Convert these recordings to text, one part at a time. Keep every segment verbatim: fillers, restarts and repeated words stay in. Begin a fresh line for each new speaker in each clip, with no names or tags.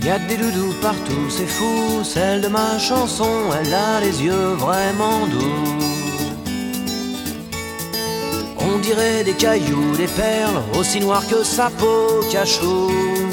Y a des doudous partout, c'est fou. Celle de ma chanson, elle a les yeux vraiment doux. On dirait des cailloux, des perles, aussi noires que sa peau cachou.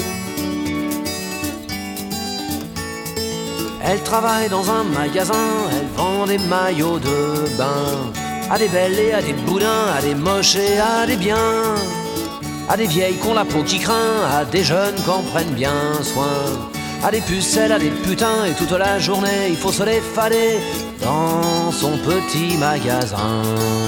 Elle travaille dans un magasin, elle vend des maillots de bain. À des belles et à des boudins, à des moches et à des biens. À des vieilles qui ont la peau qui craint, à des jeunes qui en prennent bien soin. À des pucelles, à des putains, et toute la journée il faut se les fader dans son petit magasin.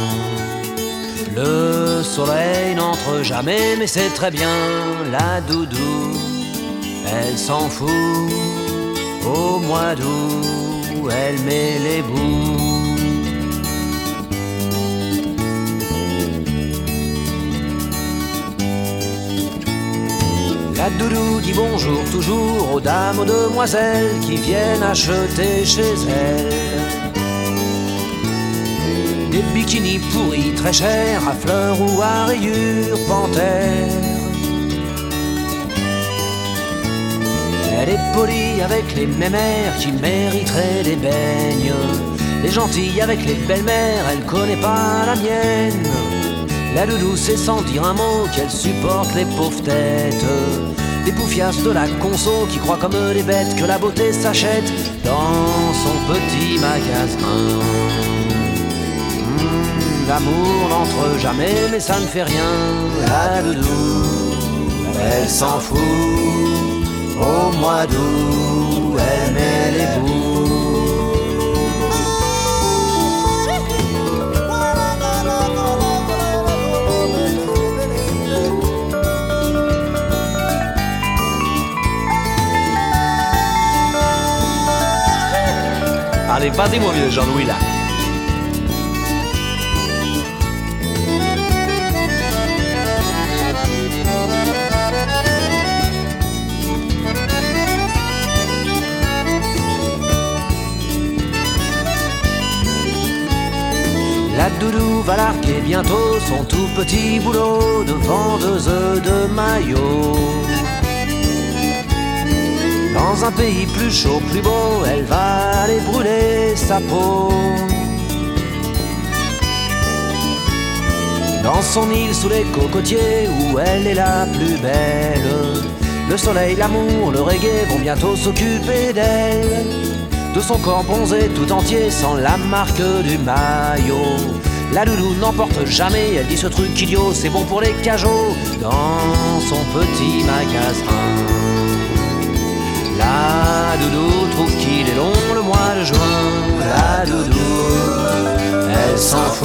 Le soleil n'entre jamais, mais c'est très bien, la doudou, elle s'en fout. Au mois d'août, elle met les bouts. La doudou dit bonjour toujours aux dames, aux demoiselles qui viennent acheter chez elle des bikinis pourris très chers, à fleurs ou à rayures panthères. Elle est polie avec les mémères qui mériteraient des beignes. Les gentilles avec les belles-mères, elle connaît pas la mienne. La doudou c'est sans dire un mot qu'elle supporte les pauvres têtes, des poufiasses de la conso qui croient comme des bêtes que la beauté s'achète dans son petit magasin. Mmh, l'amour n'entre jamais mais ça ne fait rien. La doudou, elle s'en fout. Au mois d'août, elle met les bouts.
Allez, vas-y mon vieux Jean-Louis là.
La doudou va larguer bientôt son tout petit boulot de vendeuse de maillots. Dans un pays plus chaud, plus beau, elle va aller brûler sa peau. Dans son île sous les cocotiers où elle est la plus belle, le soleil, l'amour, le reggae vont bientôt s'occuper d'elle. De son corps bronzé tout entier sans la marque du maillot. La doudou n'emporte jamais, elle dit ce truc idiot, c'est bon pour les cajots. Dans son petit magasin, la doudou trouve qu'il est long le mois de juin. La doudou, elle s'en fout.